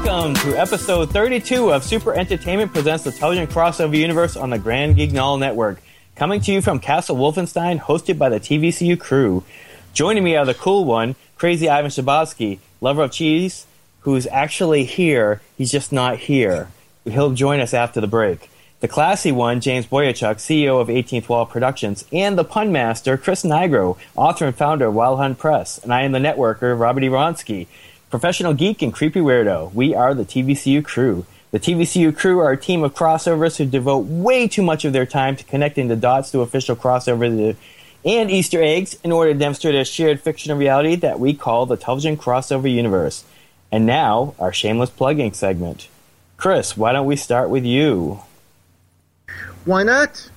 Welcome to episode 32 of Super Entertainment Presents the Television Crossover Universe on the Grand Guignol Network. Coming to you from Castle Wolfenstein, hosted by the TVCU crew. Joining me are the cool one, Crazy Ivan Shabatsky, lover of cheese, who's actually here. He's just not here. He'll join us after the break. The classy one, James Boyachuk, CEO of 18th Wall Productions, and the pun master, Chris Nigro, author and founder of Wild Hunt Press. And I am the networker, Robert E. Ronsky, professional geek and creepy weirdo. We are the TVCU crew. The TVCU crew are a team of crossovers who devote way too much of their time to connecting the dots to official crossovers and Easter eggs in order to demonstrate a shared fiction and reality that we call the Television Crossover Universe. And now, our shameless plugging segment. Chris, why don't we start with you? Why not?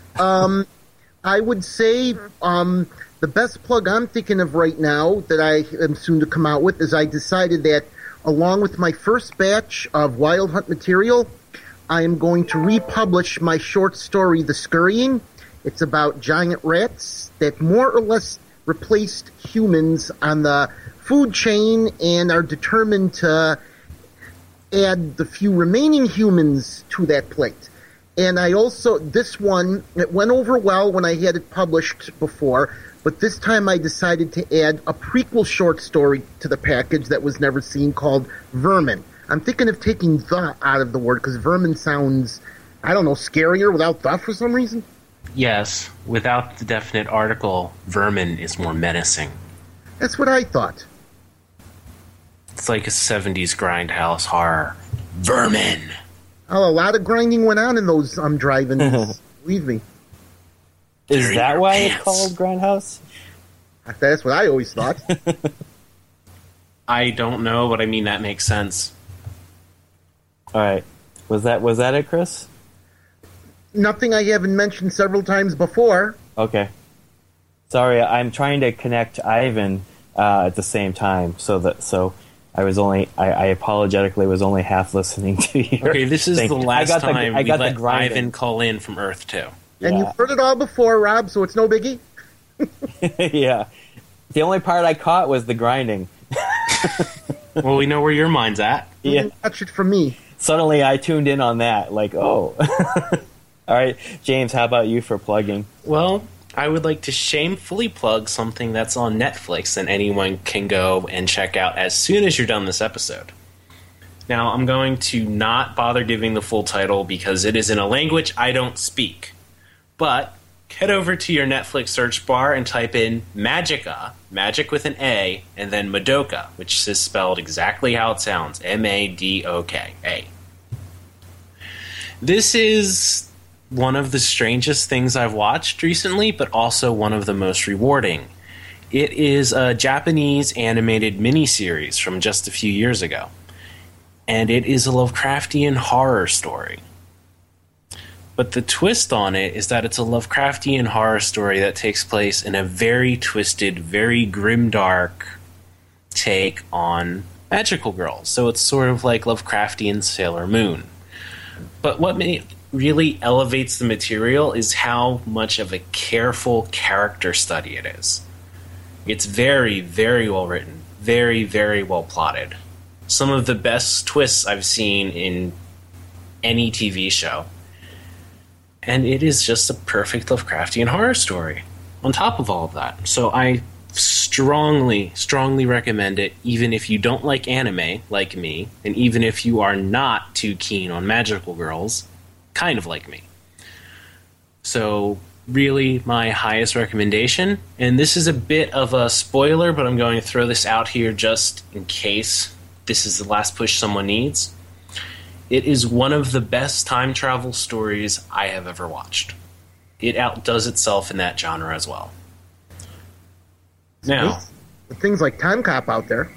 I would say the best plug I'm thinking of right now that I am soon to come out with is I decided that along with my first batch of Wild Hunt material, I am going to republish my short story, The Scurrying. It's about giant rats that more or less replaced humans on the food chain and are determined to add the few remaining humans to that plate. And I also, this one, it went over well when I had it published before, but this time I decided to add a prequel short story to the package that was never seen called Vermin. I'm thinking of taking the out of the word because vermin sounds, I don't know, scarier without the for some reason. Yes, without the definite article, vermin is more menacing. That's what I thought. It's like a 70s grindhouse horror. Vermin! Oh, a lot of grinding went on in those drive-ins. Believe me. Is that why it's called Grindhouse? That's what I always thought. I don't know, but I mean, that makes sense. All right. Was that it, Chris? Nothing I haven't mentioned several times before. Okay. Sorry, I'm trying to connect Ivan at the same time, so I was I apologetically was only half listening to you. Okay, this is the last time we let Ivan call in from Earth 2. And you've heard it all before, Rob, so it's no biggie. Yeah. The only part I caught was the grinding. Well, we know where your mind's at. Yeah. Watch it from me. Suddenly I tuned in on that, like, oh. All right, James, how about you for plugging? Well, I would like to shamefully plug something that's on Netflix and anyone can go and check out as soon as you're done this episode. Now, I'm going to not bother giving the full title because it is in a language I don't speak. But head over to your Netflix search bar and type in Magica, magic with an A, and then Madoka, which is spelled exactly how it sounds, Madoka. This is one of the strangest things I've watched recently, but also one of the most rewarding. It is a Japanese animated miniseries from just a few years ago, and it is a Lovecraftian horror story. But the twist on it is that it's a Lovecraftian horror story that takes place in a very twisted, very grimdark take on magical girls. So it's sort of like Lovecraftian Sailor Moon. But what really elevates the material is how much of a careful character study it is. It's very, very well written, very, very well plotted. Some of the best twists I've seen in any TV show. And it is just a perfect Lovecraftian horror story on top of all of that. So I strongly, strongly recommend it, even if you don't like anime, like me, and even if you are not too keen on magical girls, kind of like me. So really my highest recommendation, and this is a bit of a spoiler, but I'm going to throw this out here just in case this is the last push someone needs. It is one of the best time travel stories I have ever watched. It outdoes itself in that genre as well. Now, things like Time Cop out there.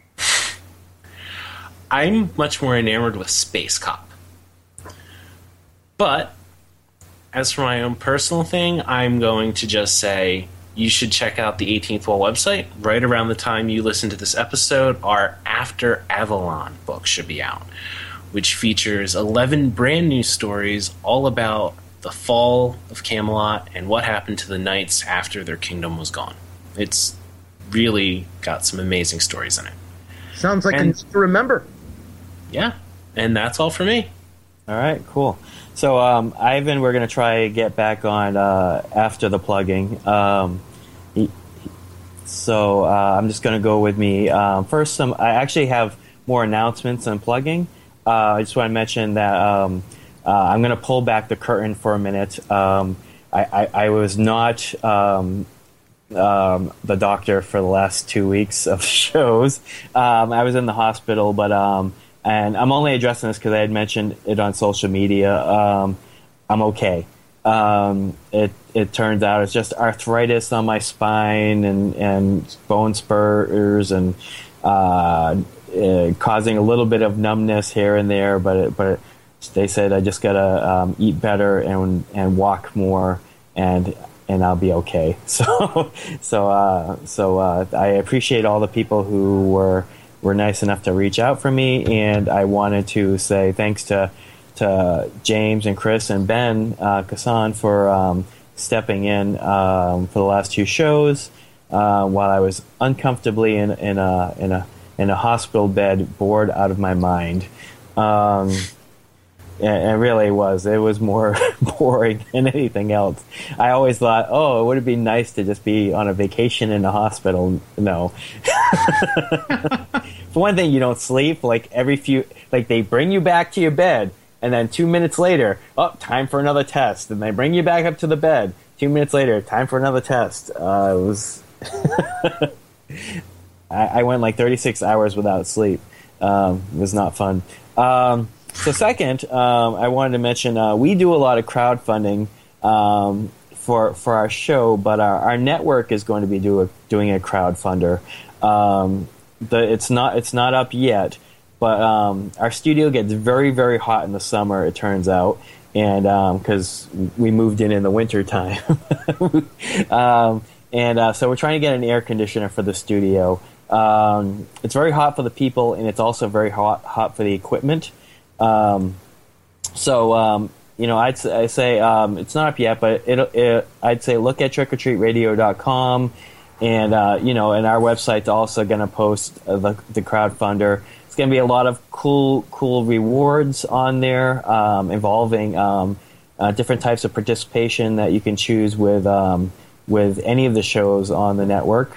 I'm much more enamored with Space Cop. But as for my own personal thing, I'm going to just say you should check out the 18th Wall website. Right around the time you listen to this episode, our After Avalon book should be out, which features 11 brand new stories all about the fall of Camelot and what happened to the knights after their kingdom was gone. It's really got some amazing stories in it. Sounds like a need to remember. yeah, and that's all for me. All right, cool. So, Ivan, we're going to try to get back on after the plugging. I'm just going to go with me. First, I actually have more announcements than plugging. I just want to mention that I'm going to pull back the curtain for a minute. I was not the doctor for the last 2 weeks of shows. I was in the hospital, but and I'm only addressing this because I had mentioned it on social media. I'm okay. It turns out it's just arthritis on my spine and bone spurs and causing a little bit of numbness here and there. But they said I just gotta eat better and walk more and I'll be okay. So I appreciate all the people who were nice enough to reach out for me, and I wanted to say thanks to James and Chris and Ben Kassan for stepping in for the last 2 shows while I was uncomfortably in a hospital bed, bored out of my mind. It really was. It was more boring than anything else. I always thought, oh, it would be nice to just be on a vacation in a hospital. No. For one thing, you don't sleep. Like they bring you back to your bed, and then 2 minutes later, time for another test. And they bring you back up to the bed. 2 minutes later, time for another test. It was. I went like 36 hours without sleep. It was not fun. So second, I wanted to mention we do a lot of crowdfunding for our show, but our network is going to be doing a crowdfunder. It's not up yet, but our studio gets very, very hot in the summer. It turns out, and because we moved in the winter time, so we're trying to get an air conditioner for the studio. It's very hot for the people, and it's also very hot for the equipment. I'd say it's not up yet, but I'd say look at trickortreatradio.com, and and our website's also going to post the crowdfunder. It's going to be a lot of cool rewards on there involving different types of participation that you can choose with any of the shows on the network.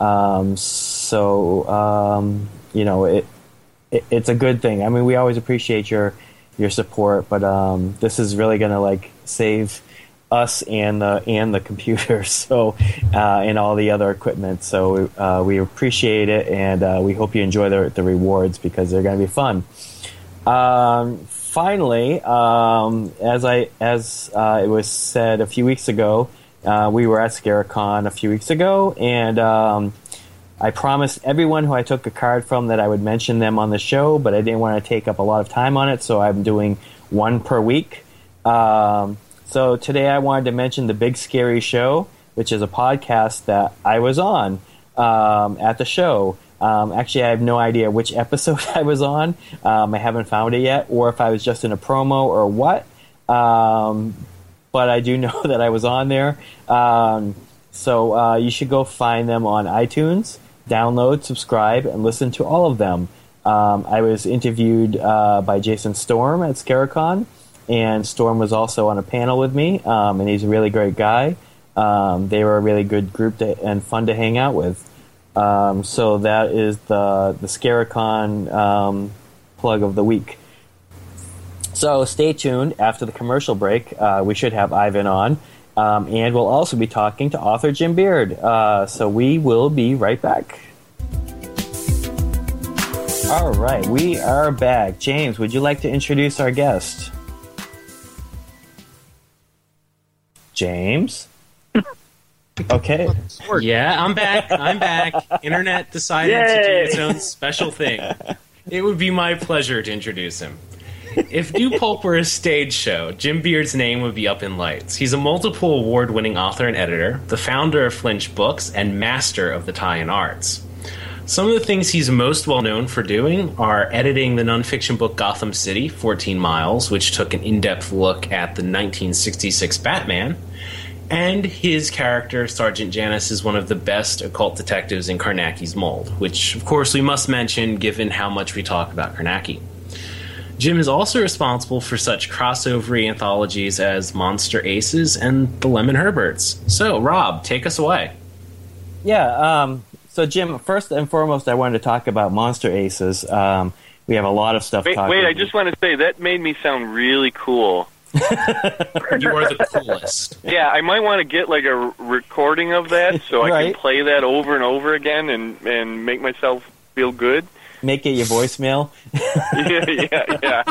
It's a good thing. I mean, we always appreciate your support, but this is really going to save us and the computers, so and all the other equipment. So we appreciate it, and we hope you enjoy the rewards because they're going to be fun. Finally, as it was said a few weeks ago, we were at ScareCon a few weeks ago, and I promised everyone who I took a card from that I would mention them on the show, but I didn't want to take up a lot of time on it, so I'm doing one per week. So today I wanted to mention The Big Scary Show, which is a podcast that I was on at the show. Actually, I have no idea which episode I was on. I haven't found it yet, or if I was just in a promo or what. But I do know that I was on there. So you should go find them on iTunes. Download, subscribe, and listen to all of them. I was interviewed by Jason Storm at ScareCon, and Storm was also on a panel with me, and he's a really great guy. They were a really good group and fun to hang out with. So that is the ScareCon plug of the week. So stay tuned. After the commercial break, we should have Ivan on. And we'll also be talking to author Jim Beard. So we will be right back. All right, we are back. James, would you like to introduce our guest? James? Okay. Yeah, I'm back. Internet decided to do its own special thing. It would be my pleasure to introduce him. If New Pulp were a stage show, Jim Beard's name would be up in lights. He's a multiple award-winning author and editor, the founder of Flinch Books, and master of the tie-in arts. Some of the things he's most well known for doing are editing the nonfiction book Gotham City, 14 Miles, which took an in-depth look at the 1966 Batman, and his character, Sergeant Janus, is one of the best occult detectives in Carnacki's mold, which, of course, we must mention given how much we talk about Carnacki. Jim is also responsible for such crossover anthologies as Monster Aces and The Lemon Herberts. So, Rob, take us away. Yeah, so Jim, first and foremost, I wanted to talk about Monster Aces. We have a lot of stuff. Wait, I just want to say that made me sound really cool. You are the coolest. Yeah, I might want to get like a recording of that so I can play that over and over again and make myself feel good. Make it your voicemail. yeah.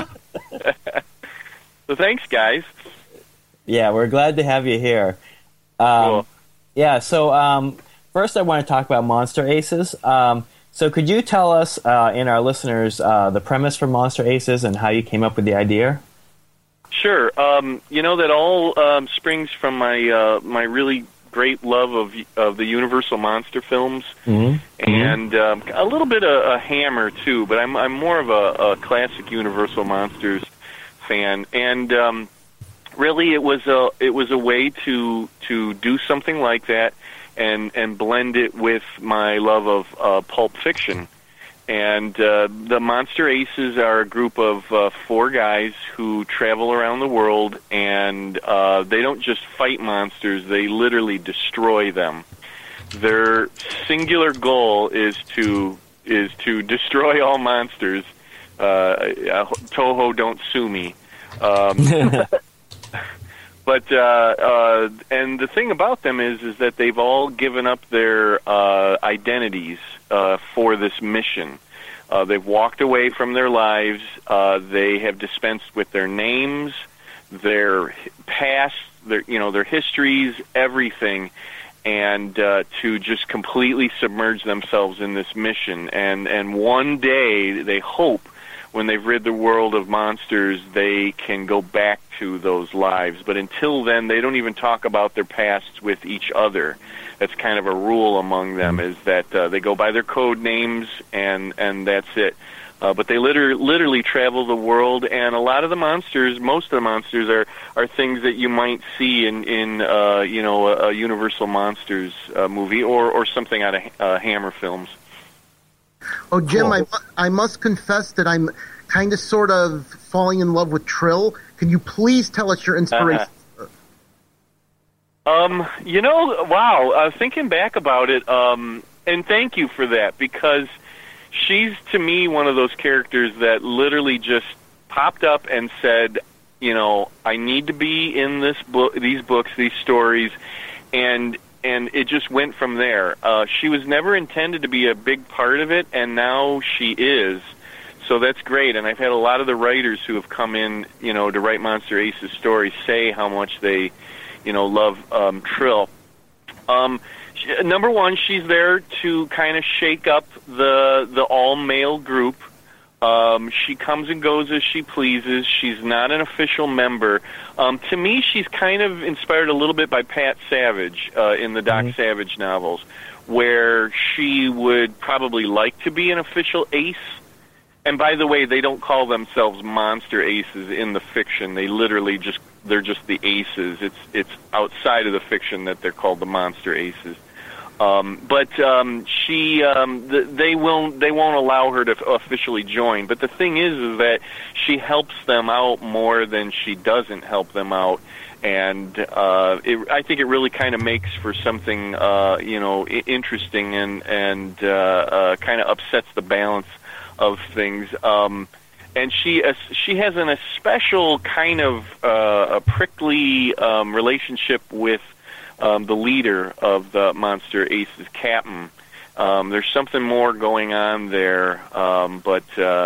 So thanks, guys. Yeah, we're glad to have you here. Cool. Yeah, so first I want to talk about Monster Aces. So could you tell us and our listeners the premise for Monster Aces and how you came up with the idea? Sure. That all springs from my really great love of the Universal monster films, and a little bit of a Hammer too. But I'm more of a classic Universal monsters fan, and really it was a way to do something like that and blend it with my love of pulp fiction. And the Monster Aces are a group of 4 guys who travel around the world, and they don't just fight monsters, they literally destroy them. Their singular goal is to destroy all monsters. Toho, don't sue me. But and the thing about them is that they've all given up their identities for this mission. They've walked away from their lives. They have dispensed with their names, their past, their histories, everything, and to just completely submerge themselves in this mission. And one day they hope, when they've rid the world of monsters, they can go back to those lives. But until then, they don't even talk about their pasts with each other. That's kind of a rule among them, is that they go by their code names, and that's it. But they literally travel the world, and a lot of the monsters, most of the monsters, are things that you might see in a Universal Monsters movie or something out of Hammer films. Oh, Jim, cool. I must confess that I'm kind of sort of falling in love with Trill. Can you please tell us your inspiration? Wow. Thinking back about it, and thank you for that, because she's, to me, one of those characters that literally just popped up and said, I need to be in these books, these stories, and it just went from there. She was never intended to be a big part of it, and now she is. So that's great, and I've had a lot of the writers who have come in, to write Monster Aces stories say how much they, love Trill. Number one, she's there to kind of shake up the all-male group. She comes and goes as she pleases. She's not an official member. To me, she's kind of inspired a little bit by Pat Savage in the Doc Savage novels, where she would probably like to be an official ace. And by the way, they don't call themselves Monster Aces in the fiction. They literally they're just the aces. It's outside of the fiction that they're called the Monster Aces. But they won't allow her to officially join. But the thing is that she helps them out more than she doesn't help them out, and I think it really kind of makes for something interesting and kind of upsets the balance of things. And she has an especial kind of a prickly relationship with the leader of the Monster Aces, Captain. There's something more going on there, but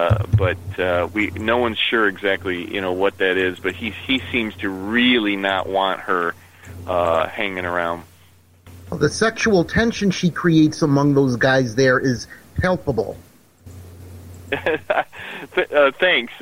no one's sure exactly what that is. But he seems to really not want her hanging around. Well, the sexual tension she creates among those guys there is palpable. Thanks.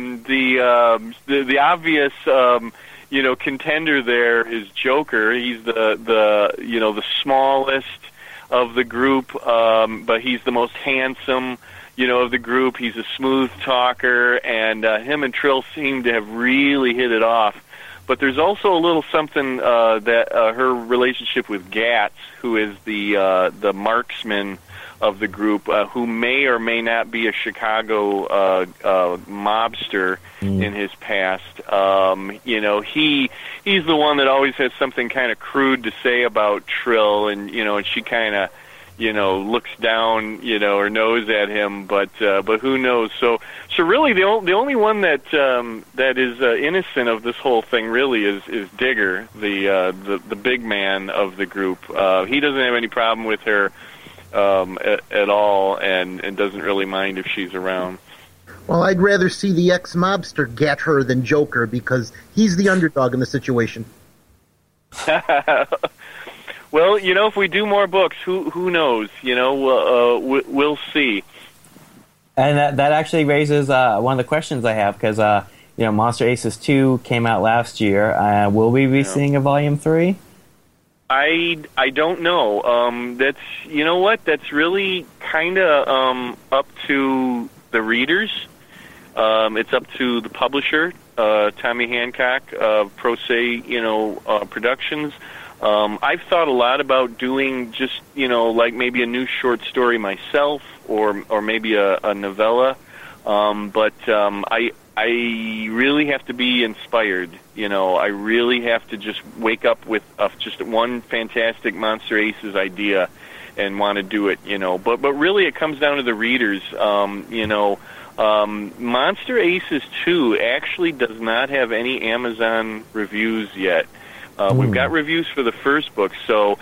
The obvious contender there is Joker. He's the smallest of the group, but he's the most handsome of the group. He's a smooth talker, and him and Trill seem to have really hit it off. But there's also a little something that her relationship with Gats, who is the marksman of the group, who may or may not be a Chicago mobster in his past. He's the one that always has something kind of crude to say about Trill, and and she kind of looks down, or nose at him, but who knows? So really, the only one that is innocent of this whole thing really is Digger, the big man of the group. He doesn't have any problem with her at all, and doesn't really mind if she's around. Well, I'd rather see the ex-mobster get her than Joker, because he's the underdog in the situation. Well, if we do more books, who knows? We'll see. And that actually raises one of the questions I have, because Monster Aces 2 came out last year. Will we be seeing a Volume 3? I don't know. That's really kind of up to the readers. It's up to the publisher, Tommy Hancock of Pro Se, Productions. I've thought a lot about doing just, like maybe a new short story myself, or maybe a novella. But I really have to be inspired. I really have to just wake up with just one fantastic Monster Aces idea and want to do it. But really, it comes down to the readers. Monster Aces 2 actually does not have any Amazon reviews yet. We've got reviews for the first book, so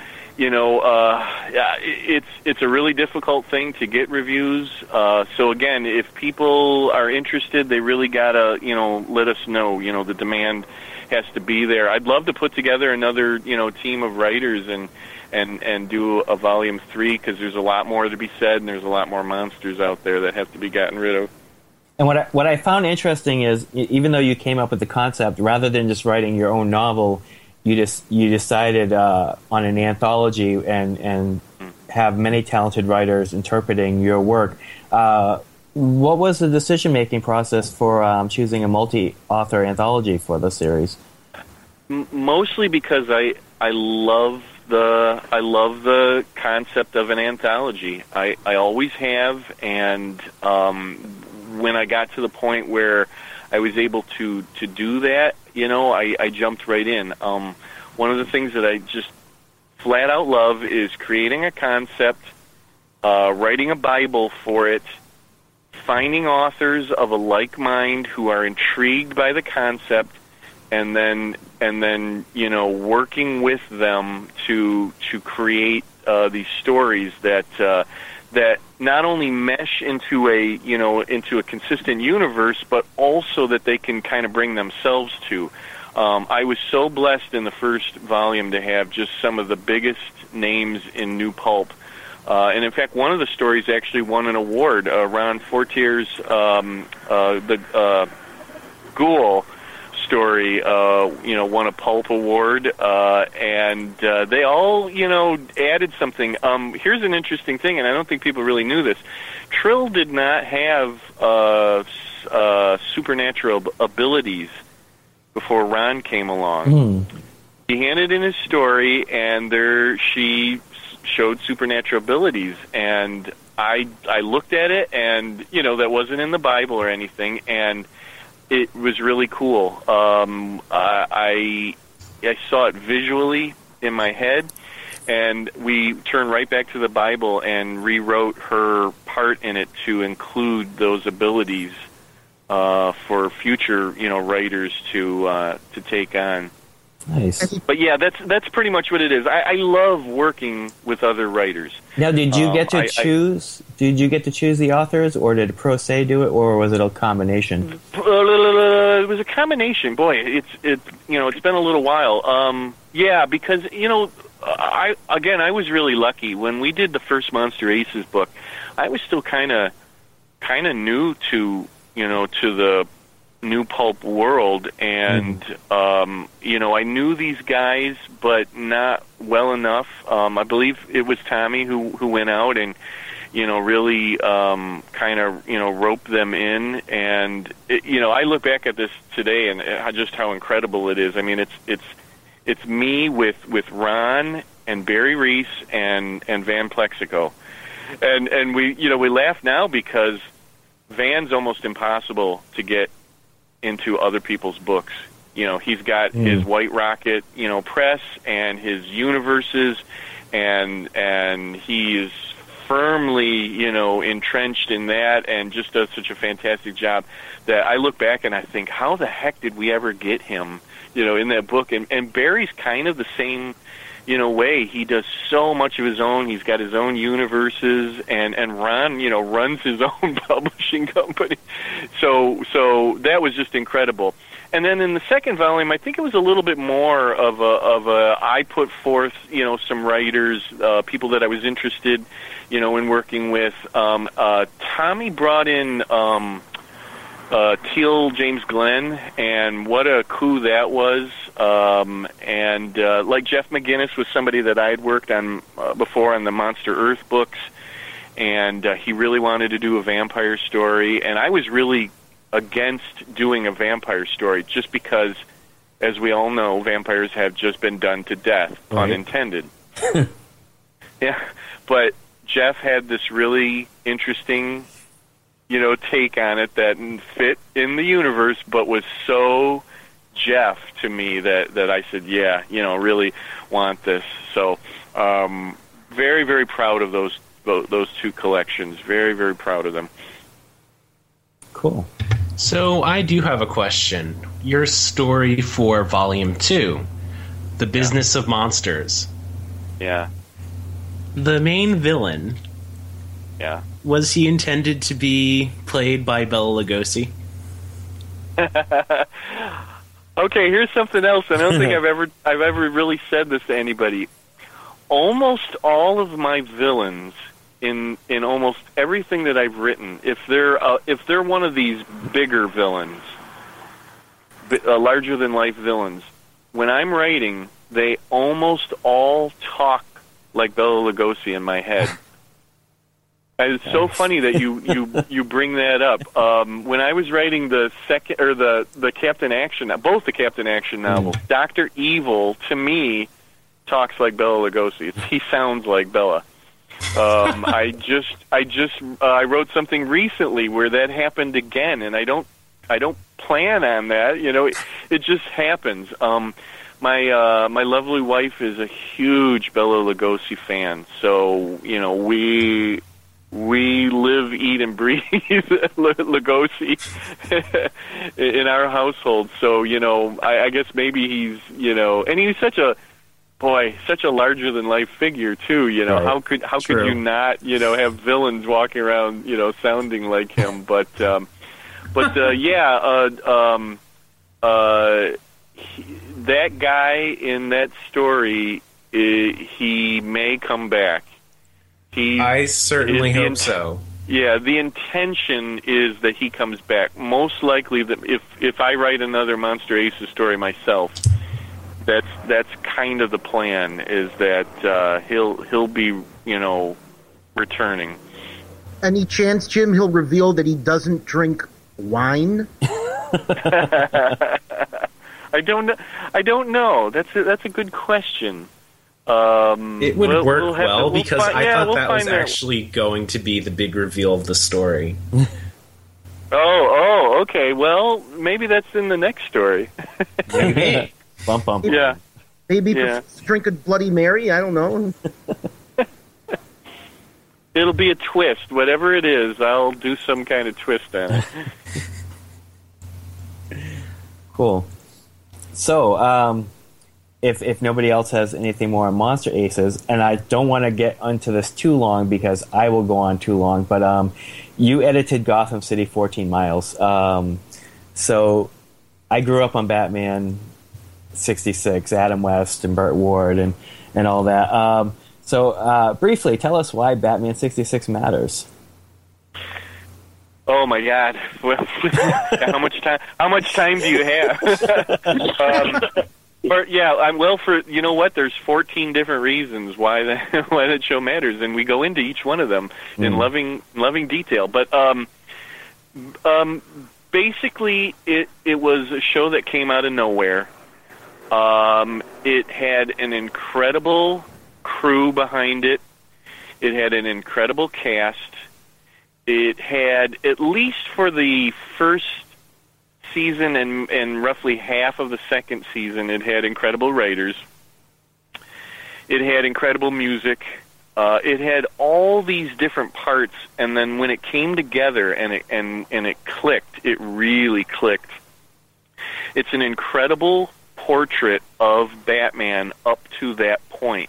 it's a really difficult thing to get reviews. So again, if people are interested, they really gotta let us know. The demand has to be there. I'd love to put together another team of writers and do a volume 3, because there's a lot more to be said, and there's a lot more monsters out there that have to be gotten rid of. And what I found interesting is, even though you came up with the concept, rather than just writing your own novel, you decided on an anthology and have many talented writers interpreting your work. What was the decision-making process for choosing a multi-author anthology for the series? Mostly because I love the concept of an anthology. I always have, and when I got to the point where I was able to do that, I jumped right in. One of the things that I just flat out love is creating a concept, writing a Bible for it, finding authors of a like mind who are intrigued by the concept, and then working with them to create these stories that not only mesh into a consistent universe, but also that they can kind of bring themselves to. I was so blessed in the first volume to have just some of the biggest names in new pulp. And in fact, one of the stories actually won an award. Ron Fortier's the Ghoul story, won a pulp award, and they all, added something. Here's an interesting thing, and I don't think people really knew this. Trill did not have supernatural abilities before Ron came along. He handed in his story, and she showed supernatural abilities, and I looked at it, and that wasn't in the Bible or anything, and it was really cool. I saw it visually in my head, and we turned right back to the Bible and rewrote her part in it to include those abilities for future writers to take on. Nice. But yeah, that's pretty much what it is. I love working with other writers. Now, did you get to choose? Did you get to choose the authors, or did Pro Se do it, or was it a combination? It was a combination. Boy, it's been a little while. Yeah, because I was really lucky when we did the first Monster Aces book. I was still kind of new to the new pulp world, and I knew these guys, but not well enough. I believe it was Tommy who went out and really kind of roped them in, and I look back at this today and just how incredible it is. I mean, it's me with Ron and Barry Reese and Van Plexico. and we laugh now because Van's almost impossible to get into other people's books. He's got his White Rocket, press and his universes, and he is firmly, entrenched in that, and just does such a fantastic job that I look back and I think, how the heck did we ever get him, in that book? And Barry's kind of the same, way. He does so much of his own. He's got his own universes, and Ron, runs his own publishing company. So that was just incredible. And then in the second volume, I think it was a little bit more of a I put forth, some writers, people that I was interested, in working with. Tommy brought in Teal James Glenn, and what a coup that was. And like Jeff McGinnis was somebody that I had worked on before on the Monster Earth books, and he really wanted to do a vampire story, and I was really against doing a vampire story just because, as we all know, vampires have just been done to death, pun intended. Yeah, but Jeff had this really interesting, take on it that fit in the universe, but was so Jeff to me that I said, yeah, really want this. So, very, very proud of those two collections. Very, very proud of them. Cool. So I do have a question. Your story for Volume 2, The Business of Monsters. Yeah. The main villain, was he intended to be played by Bela Lugosi? Okay, here's something else. I don't think I've ever really said this to anybody. Almost all of my villains in almost everything that I've written, if they're one of these bigger villains, larger than life villains, when I'm writing, they almost all talk like Bela Lugosi in my head. And it's so funny that you bring that up. When I was writing the second or the Captain Action, both the Captain Action novels, Dr. Evil to me talks like Bela Lugosi. He sounds like Bela. I wrote something recently where that happened again, and I don't plan on that. It just happens. My lovely wife is a huge Bela Lugosi fan, so we live, eat, and breathe Lugosi in our household. So I guess maybe he's and he's such a larger than life figure too. Right. How could you not have villains walking around sounding like him? But that guy in that story, he may come back. I certainly hope so. Yeah, the intention is that he comes back. Most likely, that if I write another Monster Aces story myself, that's kind of the plan. Is that he'll be returning. Any chance, Jim, he'll reveal that he doesn't drink wine? I don't know. That's a good question. It would work well because I thought that was actually going to be the big reveal of the story. Oh, okay. Well, maybe that's in the next story. Maybe. Bump, bump. Yeah. Maybe drink a Bloody Mary. I don't know. It'll be a twist. Whatever it is, I'll do some kind of twist on it. Cool. So, if nobody else has anything more on Monster Aces, and I don't want to get into this too long because I will go on too long, but you edited Gotham City 14 Miles. So I grew up on Batman 66, Adam West and Burt Ward and all that. So briefly, tell us why Batman 66 matters. Oh my God! Well, how much time? How much time do you have? You know what? There's 14 different reasons why that show matters, and we go into each one of them in loving detail. But basically, it was a show that came out of nowhere. It had an incredible crew behind it. It had an incredible cast. It had, at least for the first season and roughly half of the second season, it had incredible writers. It had incredible music. It had all these different parts, and then when it came together and it clicked, it really clicked. It's an incredible portrait of Batman up to that point.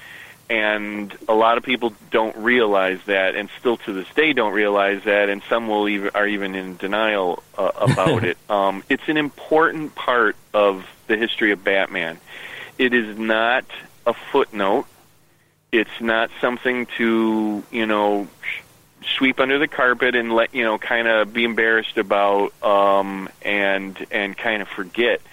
And a lot of people don't realize that, and still to this day don't realize that, and some are even in denial about it. It's an important part of the history of Batman. It is not a footnote. It's not something to, sweep under the carpet and let, kind of be embarrassed about and kind of forget.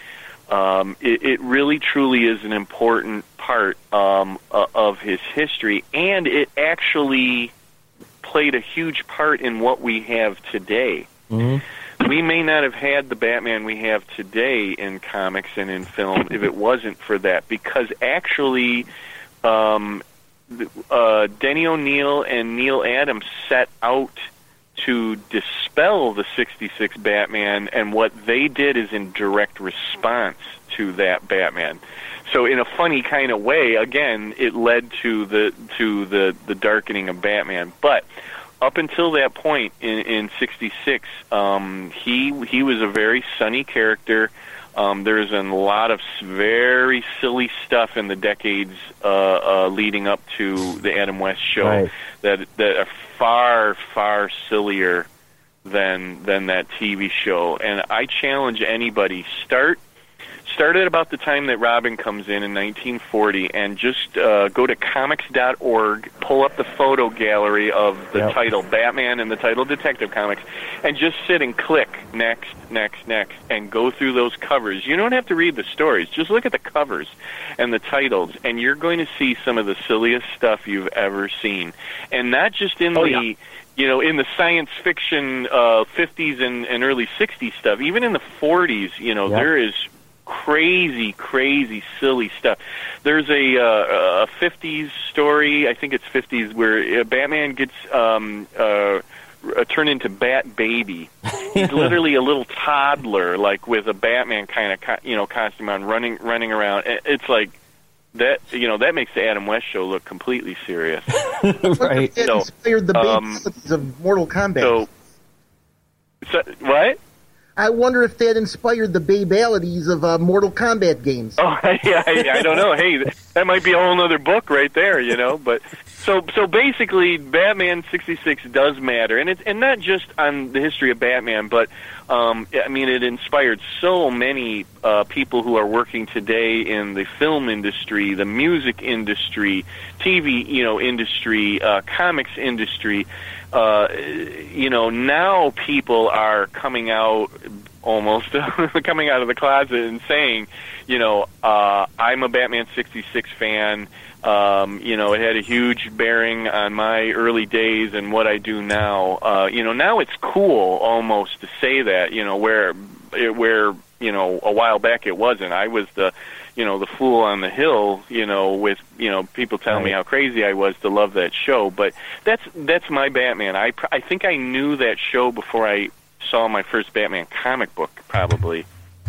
It really, truly is an important part of his history, and it actually played a huge part in what we have today. Mm-hmm. We may not have had the Batman we have today in comics and in film if it wasn't for that, because actually Denny O'Neil and Neil Adams set out to dispel the 66 Batman, and what they did is in direct response to that Batman. So in a funny kind of way, again, it led to the darkening of Batman. But up until that point in 66, he was a very sunny character. There's a lot of very silly stuff in the decades leading up to the Adam West show, right, that are far, far sillier than that TV show. And I challenge anybody, start at about the time that Robin comes in 1940, and just go to comics.org, pull up the photo gallery of the title Batman and the title Detective Comics, and just sit and click next, and go through those covers. You don't have to read the stories. Just look at the covers and the titles, and you're going to see some of the silliest stuff you've ever seen. And not just in in the science fiction 50s and early 60s stuff, even in the 40s, there is crazy, silly stuff. There's a 50s story, I think it's 50s, where Batman gets turned into Bat Baby. He's literally a little toddler, like with a Batman kind of costume on, running around. It's like that. That makes the Adam West show look completely serious. Right. It inspired the basics of Mortal Kombat. So what? I wonder if that inspired the babalities of Mortal Kombat games. Oh, yeah, I don't know. Hey, that might be a whole other book right there, But so basically, Batman 66 does matter, and not just on the history of Batman, but it inspired so many people who are working today in the film industry, the music industry, TV, industry, comics industry. Now people are coming out, almost coming out of the closet and saying, I'm a Batman 66 fan. It had a huge bearing on my early days and what I do now. Now it's cool almost to say that, where a while back it wasn't. I was the fool on the hill, with, people telling me how crazy I was to love that show. But that's my Batman. I think I knew that show before I saw my first Batman comic book, probably.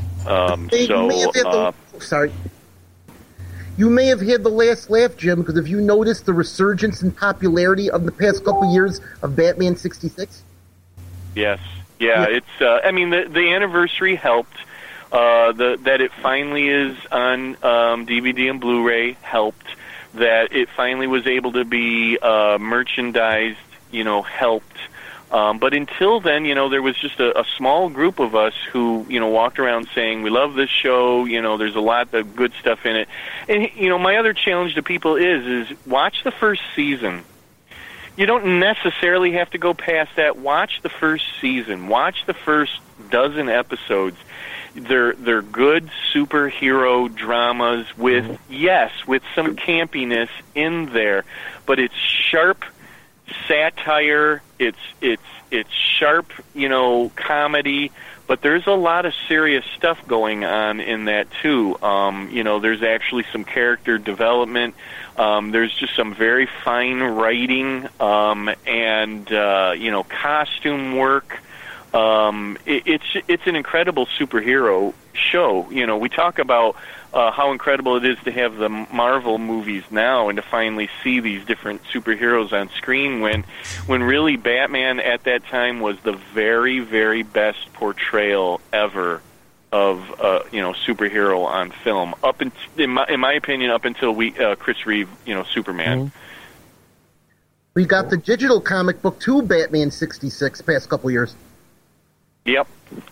You may have had the last laugh, Jim, because if you noticed the resurgence in popularity of the past couple years of Batman 66? Yes. Yeah. It's, the anniversary helped. That it finally is on DVD and Blu-ray helped. That it finally was able to be merchandised, helped. But until then, there was just a small group of us who, walked around saying, we love this show, there's a lot of good stuff in it. And, my other challenge to people is watch the first season. You don't necessarily have to go past that. Watch the first season. Watch the first dozen episodes. They're good superhero dramas with some campiness in there, but it's sharp satire. It's sharp, comedy, but there's a lot of serious stuff going on in that too. There's actually some character development. There's just some very fine writing, and costume work. It's an incredible superhero show. We talk about how incredible it is to have the Marvel movies now and to finally see these different superheroes on screen when really Batman at that time was the very, very best portrayal ever of superhero on film. In my opinion, up until Chris Reeve, Superman. Mm-hmm. We got the digital comic book too, Batman 66, past couple years. Yep.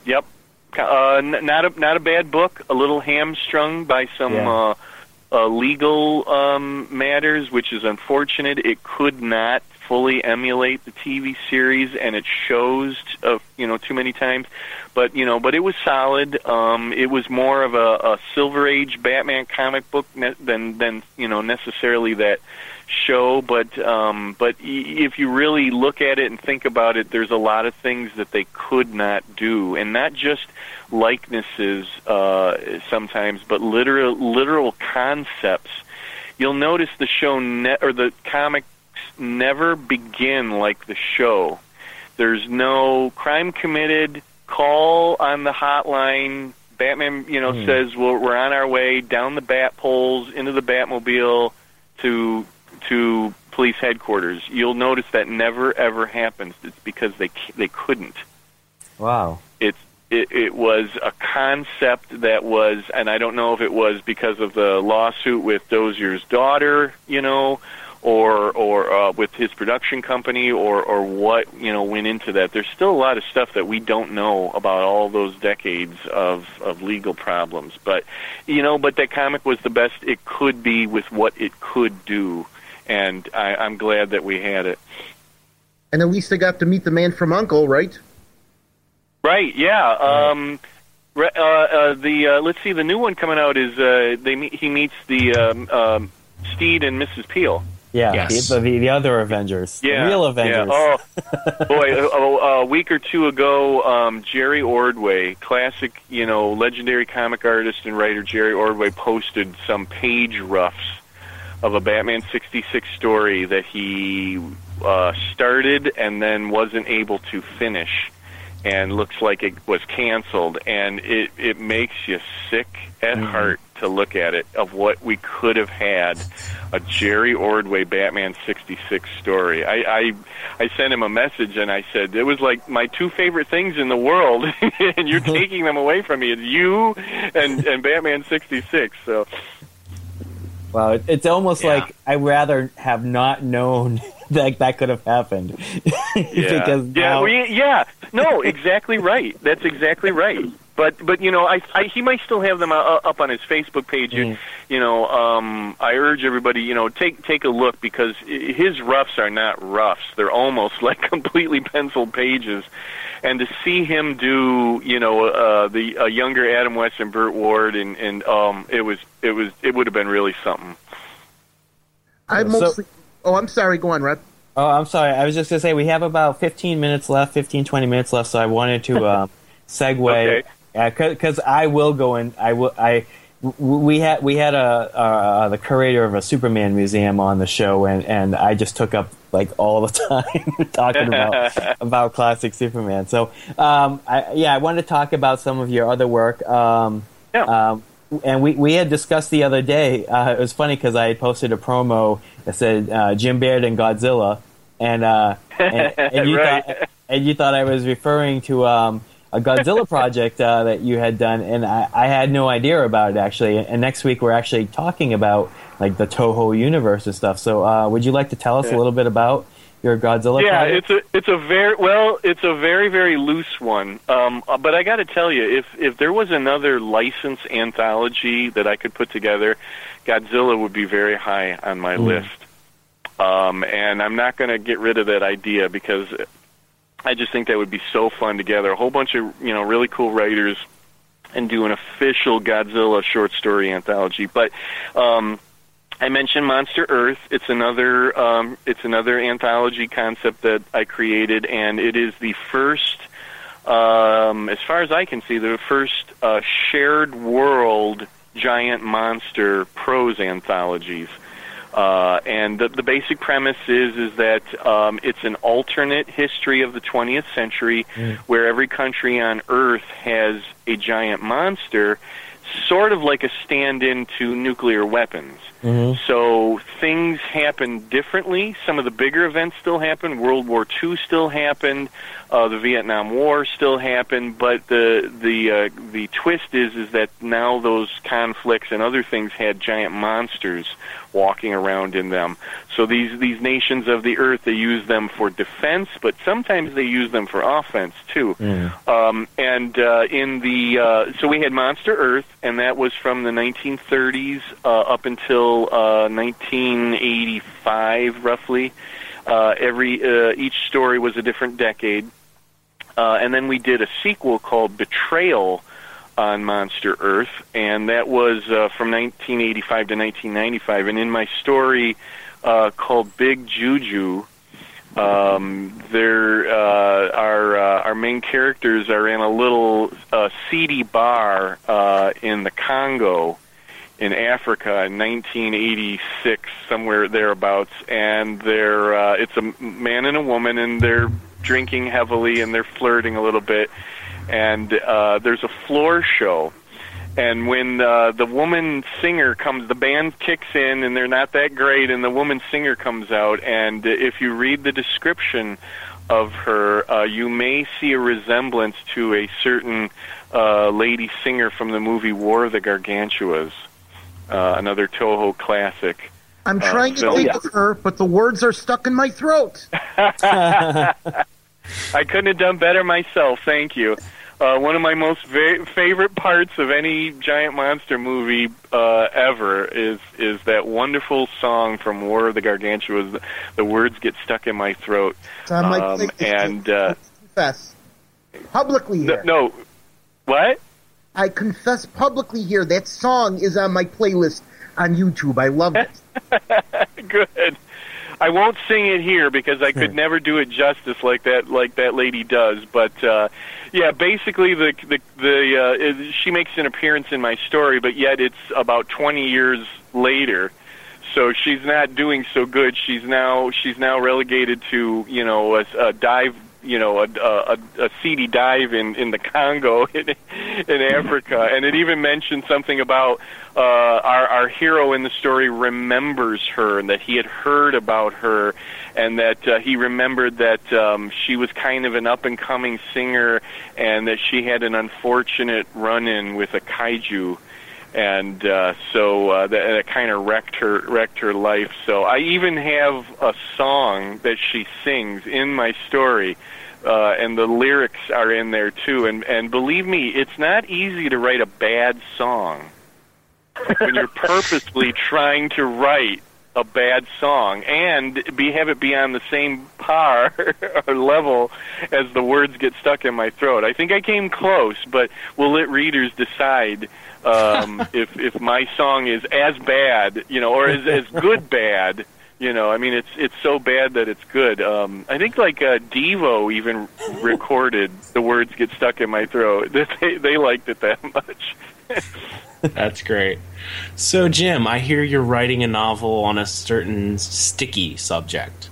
Not a bad book. A little hamstrung by some legal matters, which is unfortunate. It could not fully emulate the TV series, and it shows too many times. But it was solid. It was more of a Silver Age Batman comic book than necessarily that show. But if you really look at it and think about it, there's a lot of things that they could not do, and not just likenesses sometimes, but literal concepts. You'll notice the show or the comics never begin like the show. There's no crime committed, call on the hotline. Batman, says, well, we're on our way down the bat poles into the Batmobile to police headquarters. You'll notice that never ever happens. It's because they couldn't. Wow. It was a concept that was, and I don't know if it was because of the lawsuit with Dozier's daughter, or with his production company, or what went into that. There's still a lot of stuff that we don't know about all those decades of legal problems. But that comic was the best it could be with what it could do, and I'm glad that we had it. And at least they got to meet the man from U.N.C.L.E., right? Right. Yeah. Let's see. The new one coming out is he meets the Steed and Mrs. Peel. Yeah, yes. the other Avengers, the real Avengers. Yeah. Oh, boy! A week or two ago, Jerry Ordway, classic, legendary comic artist and writer Jerry Ordway, posted some page roughs of a Batman 66 story that he started and then wasn't able to finish, and looks like it was canceled. And it makes you sick at heart to look at it, of what we could have had, a Jerry Ordway Batman 66 story. I sent him a message and I said, it was like my two favorite things in the world, and you're taking them away from me. It's you and Batman 66. So, well, it's almost like I'd rather have not known that could have happened. No, exactly right. That's exactly right. But he might still have them up on his Facebook page. I urge everybody, take a look, because his roughs are not roughs; they're almost like completely penciled pages. And to see him do, a younger Adam West and Burt Ward, and it would have been really something. I'm sorry. Go on, Rep. Oh, I'm sorry. I was just going to say we have about 15 minutes left, 20 minutes left, so I wanted to segue, because I will go in. We had the curator of a Superman museum on the show, and I just took up like all the time talking about classic Superman. So I wanted to talk about some of your other work. And we had discussed the other day. It was funny because I had posted a promo that said Jim Baird and Godzilla, and you thought I was referring to a Godzilla project that you had done, and I had no idea about it actually. And next week we're actually talking about like the Toho universe and stuff. So would you like to tell us a little bit about your Godzilla project? It's a very, very loose one. But I got to tell you, if there was another licensed anthology that I could put together, Godzilla would be very high on my list. And I'm not going to get rid of that idea, because I just think that would be so fun to gather a whole bunch of really cool writers and do an official Godzilla short story anthology. But I mentioned Monster Earth. It's another anthology concept that I created, and it is the first as far as I can see, the first shared world giant monster prose anthologies. And the basic premise is that it's an alternate history of the 20th century where every country on Earth has a giant monster, sort of like a stand-in to nuclear weapons. So things happen differently. Some of the bigger events still happen. World War II still happened. The Vietnam War still happened. But the twist is that now those conflicts and other things had giant monsters walking around in them. So these nations of the earth, they use them for defense, but sometimes they use them for offense too. So we had Monster Earth, and that was from the 1930s up until 1985, roughly. Each story was a different decade. And then we did a sequel called Betrayal on Monster Earth, and that was from 1985 to 1995. And in my story called Big Juju, our main characters are in a little seedy bar in the Congo in Africa in 1986, somewhere thereabouts, and it's a man and a woman, and they're drinking heavily and they're flirting a little bit, and there's a floor show, and when the woman singer comes, the band kicks in, and they're not that great, and the woman singer comes out, and if you read the description of her, you may see a resemblance to a certain lady singer from the movie War of the Gargantuas, another Toho classic. I'm trying to think of her, but the words are stuck in my throat. I couldn't have done better myself, thank you. One of my most favorite parts of any giant monster movie ever is that wonderful song from War of the Gargantuas. The words get stuck in my throat. Confess publicly here. No, what? I confess publicly here. That song is on my playlist on YouTube. I love it. Good. I won't sing it here because I could never do it justice like that lady does. But basically, she makes an appearance in my story, but yet it's about 20 years later. So she's not doing so good. She's now relegated to a dive. A seedy dive in the Congo in Africa, and it even mentioned something about our hero in the story remembers her, and that he had heard about her, and that he remembered that she was kind of an up-and-coming singer, and that she had an unfortunate run-in with a kaiju. And so that kind of wrecked her life. So I even have a song that she sings in my story, and the lyrics are in there too. And believe me, it's not easy to write a bad song when you're purposely trying to write a bad song and have it be on the same par or level as the words get stuck in my throat. I think I came close, but we'll let readers decide if my song is as bad, or as good bad. I mean, it's so bad that it's good. I think Devo even recorded the words get stuck in my throat. They liked it that much. That's great. So, Jim, I hear you're writing a novel on a certain sticky subject.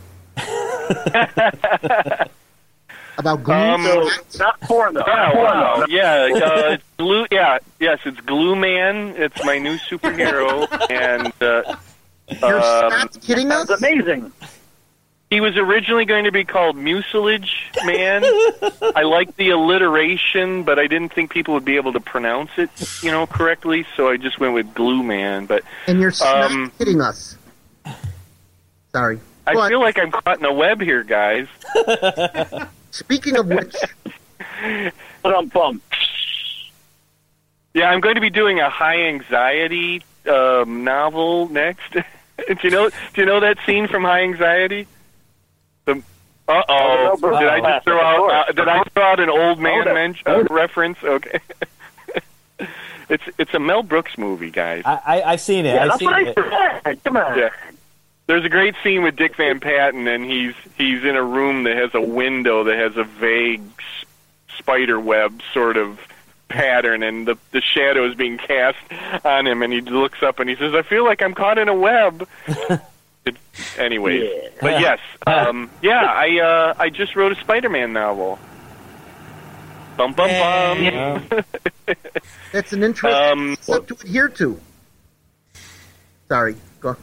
About glue? Not porno. Yeah, glue. Yeah, yes, it's Glue Man. It's my new superhero, and you're not kidding us? That's amazing. He was originally going to be called Mucilage Man. I liked the alliteration, but I didn't think people would be able to pronounce it, correctly. So I just went with Glue Man. But and you're not kidding us. Sorry. I feel like I'm caught in a web here, guys. Speaking of which, yeah, I'm going to be doing a high anxiety novel next. Do you know that scene from High Anxiety? Did I throw out an old man reference? Okay. It's a Mel Brooks movie, guys. I've seen it. Yeah, I've seen it. Come on. Yeah. There's a great scene with Dick Van Patten, and he's in a room that has a window that has a vague spider web sort of pattern, and the shadow is being cast on him, and he looks up and he says, "I feel like I'm caught in a web." Anyways, but yes, I just wrote a Spider-Man novel. Bum bum bum. That's an interesting concept to adhere to. Sorry, go.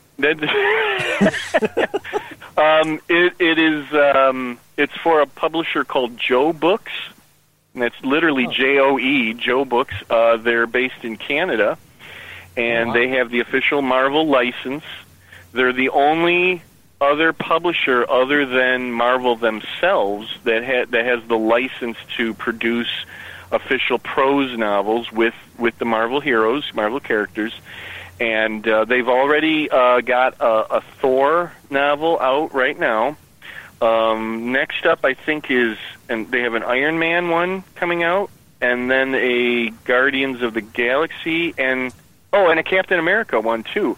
It's for a publisher called Joe Books, and that's literally Joe, Joe Books. They're based in Canada, and they have the official Marvel license. They're the only other publisher other than Marvel themselves that has the license to produce official prose novels with the Marvel heroes, Marvel characters. And they've already got a Thor novel out right now. Next up, I think, and they have an Iron Man one coming out, and then a Guardians of the Galaxy, and a Captain America one too.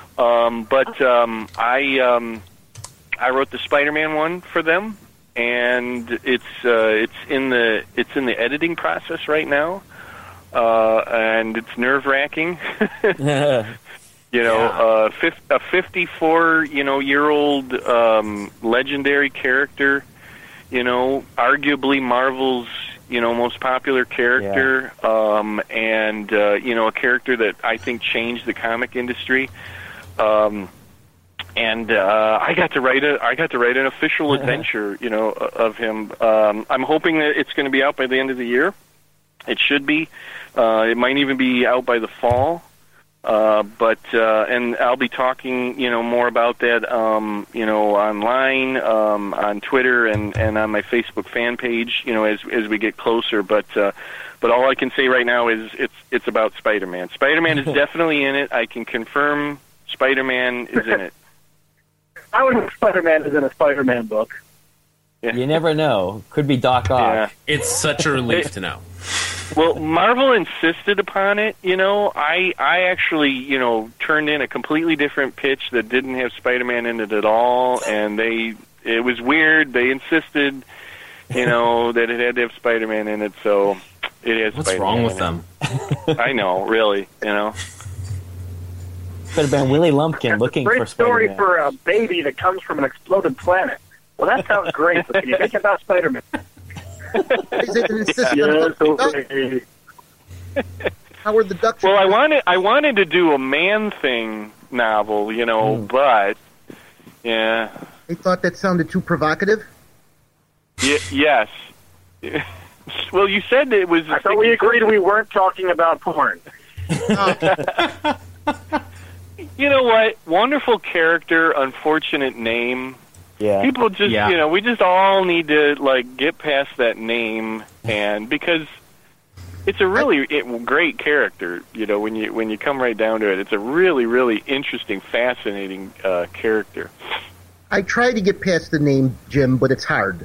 I wrote the Spider-Man one for them, and it's in the editing process right now. And it's nerve-wracking. A 54 legendary character. Arguably Marvel's most popular character. And a character that I think changed the comic industry. And I got to write an official adventure, of him. I'm hoping that it's going to be out by the end of the year. It should be. It might even be out by the fall. And I'll be talking, more about that, online, on Twitter and on my Facebook fan page, as we get closer. But all I can say right now is it's about Spider-Man. Spider-Man is definitely in it. I can confirm Spider-Man is in it. I would hope Spider-Man is in a Spider-Man book. Yeah. You never know. Could be Doc Ock. Yeah. It's such a relief to know. Well, Marvel insisted upon it. I actually, turned in a completely different pitch that didn't have Spider-Man in it at all, and it was weird. They insisted, that it had to have Spider-Man in it, so it has. What's Spider-Man wrong with them? I know, really. Could have been Willie Lumpkin looking for Great Spider-Man. story for a baby that comes from an exploded planet. Well, that sounds great, but can you make it about Spider-Man? Is it an assistant? Howard the Duck. Well, I wanted to do a Man-Thing novel, but yeah. They thought that sounded too provocative. Yes. Well, you said it was. I thought we agreed we weren't talking about porn. You know what? Wonderful character, unfortunate name. Yeah. People just, we just all need to get past that name, and because it's a really great character. When you come right down to it, it's a really, really interesting, fascinating character. I try to get past the name, Jim, but it's hard.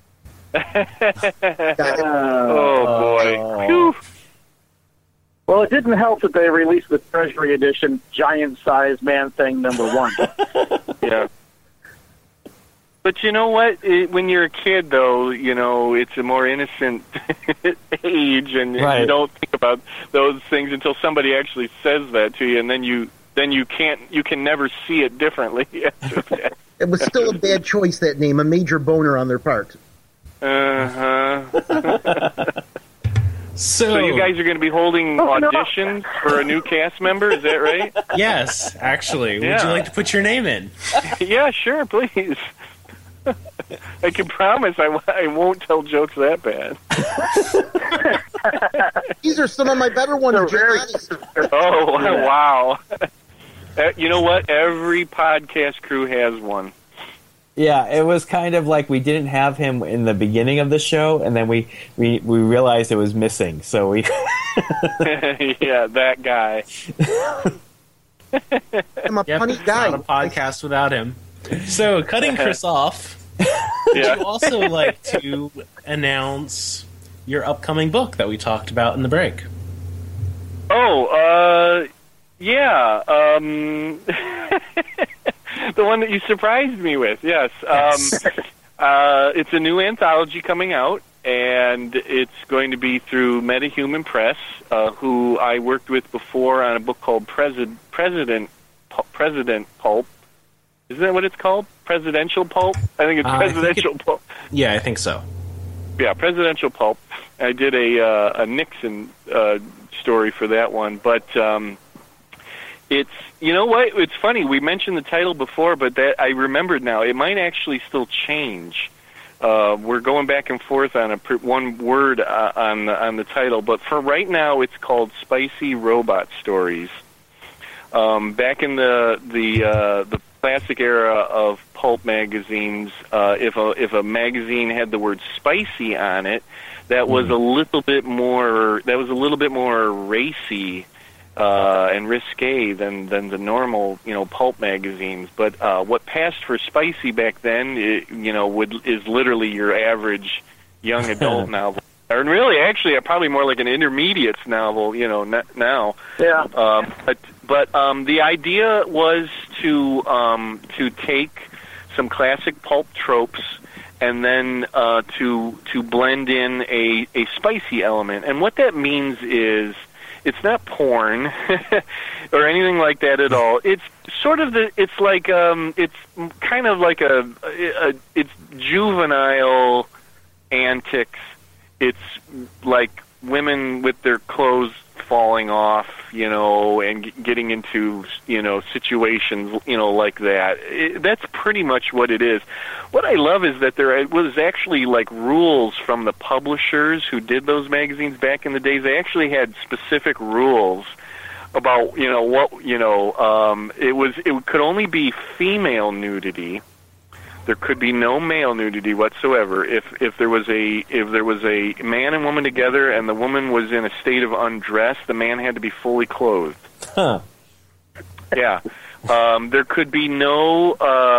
Oh boy. Whew. Well, it didn't help that they released the Treasury Edition giant-sized Man-Thing #1. Yeah. But you know what? When you're a kid, though, it's a more innocent age, and you don't think about those things until somebody actually says that to you, and then you can never see it differently. It was still a bad choice, that name, a major boner on their part. So you guys are going to be holding auditions for a new cast member, is that right? Yes, actually. Would you like to put your name in? Yeah, sure, please. I can promise I won't tell jokes that bad. These are some of my better ones, Jim. Oh, wow. You know what? Every podcast crew has one. Yeah, it was kind of like we didn't have him in the beginning of the show, and then we realized it was missing. So we, yeah, that guy. I'm a funny guy. Not a podcast without him. So, cutting Chris off, would you also like to announce your upcoming book that we talked about in the break? Oh, yeah. The one that you surprised me with, yes. It's a new anthology coming out, and it's going to be through MetaHuman Press, who I worked with before on a book called President Pulp. Isn't that what it's called? Presidential Pulp? I think it's Presidential Pulp. Yeah, I think so. Yeah, Presidential Pulp. I did a Nixon story for that one, but it's, you know what? It's funny. We mentioned the title before, but that I remembered now. It might actually still change. We're going back and forth on one word on the title, but for right now, it's called Spicy Robot Stories. Back in the classic era of pulp magazines, if a magazine had the word spicy on it, that was a little bit more racy and risque than the normal, pulp magazines. But what passed for spicy back then, is literally your average young adult novel. And really, actually, probably more like an intermediates novel, now. Yeah. But the idea was to take some classic pulp tropes and then to blend in a spicy element. And what that means is, it's not porn or anything like that at all. It's sort of it's kind of like it's juvenile antics. It's like women with their clothes falling off, and getting into, situations, like that. That's pretty much what it is. What I love is that there was actually like rules from the publishers who did those magazines back in the days. They actually had specific rules about, it could only be female nudity. There could be no male nudity whatsoever. If there was a man and woman together and the woman was in a state of undress, the man had to be fully clothed. Huh. Yeah. There could be no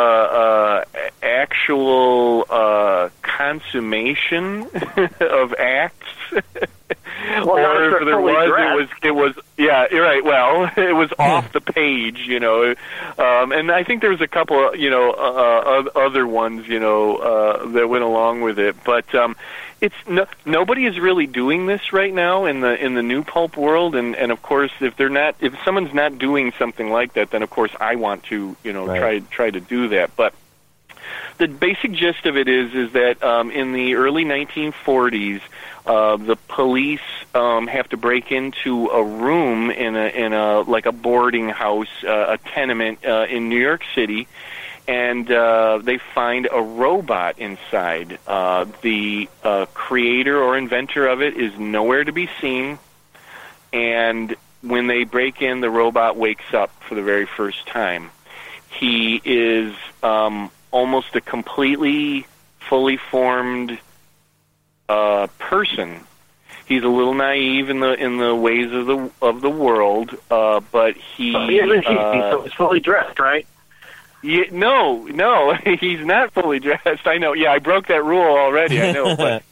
actual consummation of acts. Well, or if there was, it was yeah, you're right. Well, it was off the page, and I think there's a couple, other ones, that went along with it. But it's nobody is really doing this right now in the new pulp world, and of course, if someone's not doing something like that, then of course I want to, right. try to do that. But the basic gist of it is that in the early 1940s. The police have to break into a room in a like a boarding house, a tenement in New York City, and they find a robot inside. The creator or inventor of it is nowhere to be seen, and when they break in, the robot wakes up for the very first time. He is almost a completely fully formed person. He's a little naive in the ways of the world, but he so he's fully dressed, right? Yeah, no, he's not fully dressed. I know. Yeah, I broke that rule already. I know, but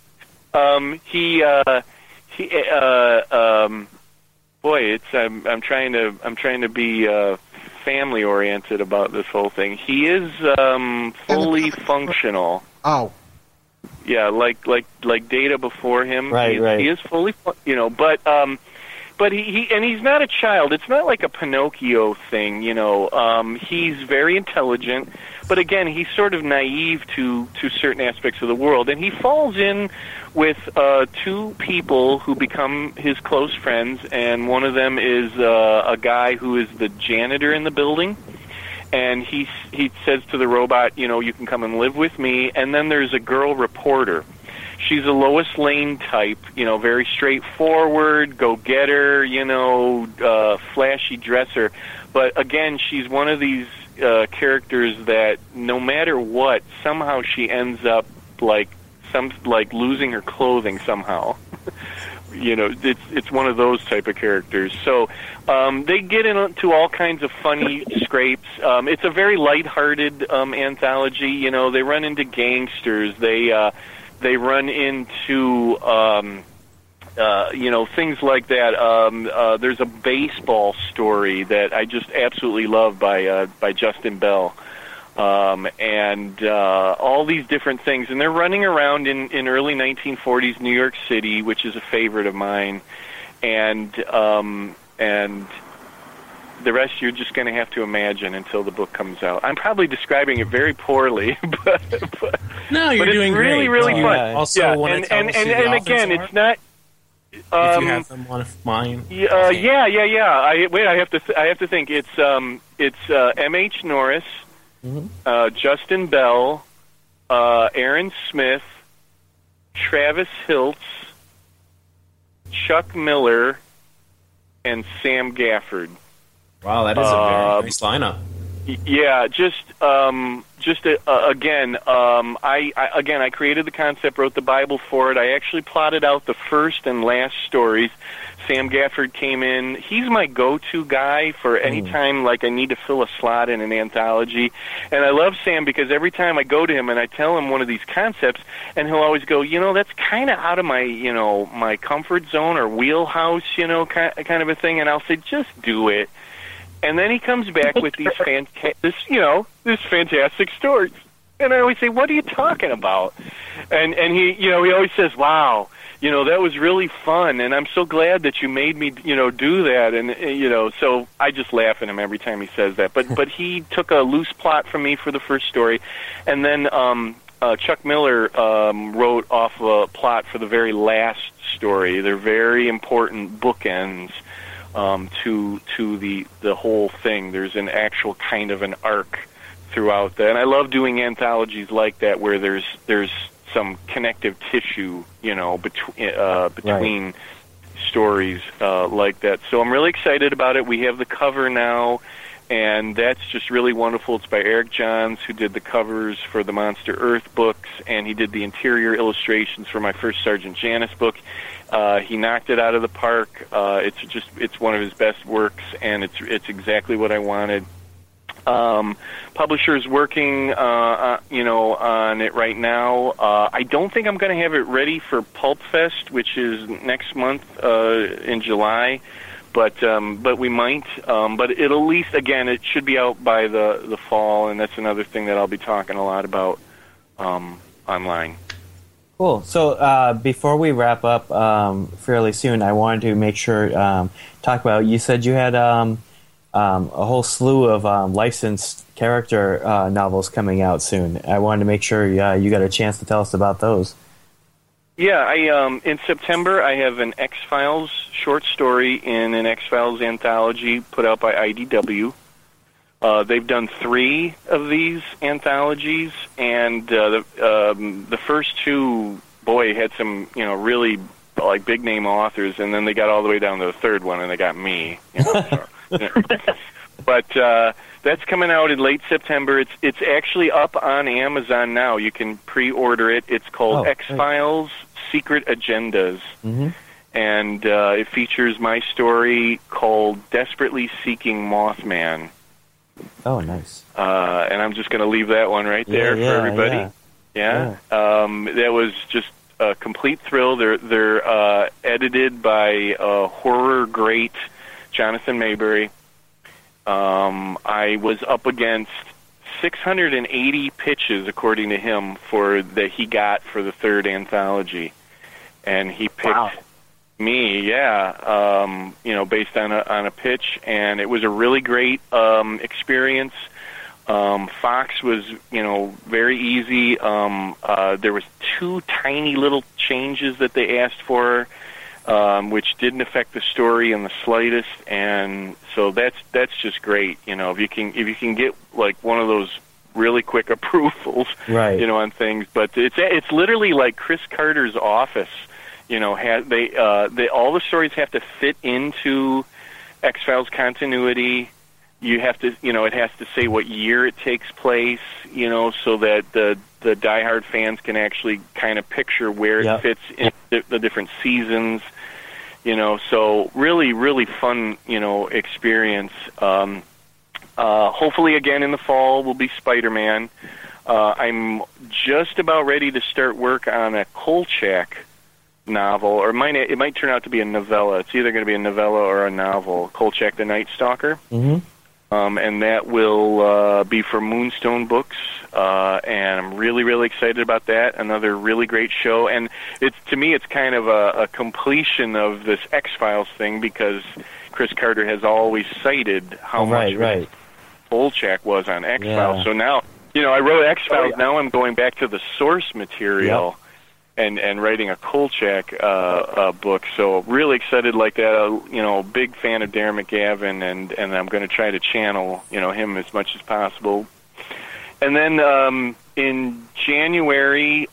boy, I'm trying to be family oriented about this whole thing. He is fully functional. Oh. Yeah, like Data before him. Right. He is fully, but he's not a child. It's not like a Pinocchio thing, He's very intelligent, but again, he's sort of naive to certain aspects of the world, and he falls in with two people who become his close friends, and one of them is a guy who is the janitor in the building. And he says to the robot, you can come and live with me. And then there's a girl reporter. She's a Lois Lane type, very straightforward, go-getter, flashy dresser. But again, she's one of these characters that no matter what, somehow she ends up like losing her clothing somehow. It's one of those type of characters. So they get into all kinds of funny scrapes. It's a very lighthearted anthology. They run into gangsters. They run into things like that. There's a baseball story that I just absolutely love by Justin Bell. and all these different things. And they're running around in early 1940s New York City, which is a favorite of mine. And the rest you're just going to have to imagine until the book comes out. I'm probably describing it very poorly, but no, you're doing really, great. really fun. Yeah. Also, and again, it's not. If you have them, one of mine. Yeah. I have to think. It's M.H. Norris, Justin Bell, Aaron Smith, Travis Hiltz, Chuck Miller, and Sam Gafford. Wow, that is a very nice lineup. Yeah, I created the concept, wrote the Bible for it. I actually plotted out the first and last stories. Sam Gafford came in. He's my go-to guy for any time like I need to fill a slot in an anthology. And I love Sam because every time I go to him and I tell him one of these concepts, and he'll always go, that's kind of out of my, my comfort zone or wheelhouse, kind of a thing. And I'll say, just do it. And then he comes back with these fantastic stories. And I always say, what are you talking about? And he always says, wow, that was really fun. And I'm so glad that you made me, do that. And, so I just laugh at him every time he says that. But he took a loose plot from me for the first story. And then Chuck Miller wrote off a plot for the very last story. They're very important bookends. To the whole thing. There's an actual kind of an arc throughout that, and I love doing anthologies like that where there's some connective tissue, between stories like that. So I'm really excited about it. We have the cover now, and that's just really wonderful. It's by Eric Johns, who did the covers for the Monster Earth books, and he did the interior illustrations for my first Sergeant Janus book. He knocked it out of the park. It's one of his best works, and it's exactly what I wanted. Publisher's working, on it right now. I don't think I'm going to have it ready for Pulp Fest, which is next month in July, but we might. But it'll at least, again, it should be out by the fall, and that's another thing that I'll be talking a lot about online. Cool. So before we wrap up fairly soon, I wanted to make sure talk about. You said you had a whole slew of licensed character novels coming out soon. I wanted to make sure you got a chance to tell us about those. Yeah, in September I have an X-Files short story in an X-Files anthology put out by IDW. They've done 3 of these anthologies, and the first 2, had some really like big name authors, and then they got all the way down to the third one, and they got me. But that's coming out in late September. It's actually up on Amazon now. You can pre-order it. It's called X-Files Secret Agendas. Mm-hmm. And it features my story called Desperately Seeking Mothman. Oh, nice. And I'm just going to leave that one right there for everybody. Yeah. That was just a complete thrill. They're edited by horror great Jonathan Mayberry. I was up against 680 pitches, according to him, that he got for the third anthology, and he picked me. Based on a pitch, and it was a really great experience. Fox was, very easy. There was 2 tiny little changes that they asked for, which didn't affect the story in the slightest, and so that's just great. If you can get like one of those really quick approvals, right? On things, but it's literally like Chris Carter's office. All the stories have to fit into X-Files continuity. You have to, it has to say what year it takes place, so that the diehard fans can actually kind of picture where it fits in the different seasons, so really, really fun, experience. Hopefully again in the fall will be Spider-Man. I'm just about ready to start work on a Kolchak novel, or it might turn out to be a novella. It's either going to be a novella or a novel. Kolchak the Night Stalker. Mm-hmm. and that will be for Moonstone Books, and I'm really, really excited about that. Another really great show, and to me, it's kind of a completion of this X-Files thing, because Chris Carter has always cited how much Kolchak was on X-Files. Yeah. So now, I wrote X-Files. Now I'm going back to the source material. Yep. And writing a Kolchak book, so really excited like that. Big fan of Darren McGavin, and I'm going to try to channel him as much as possible. And then in January,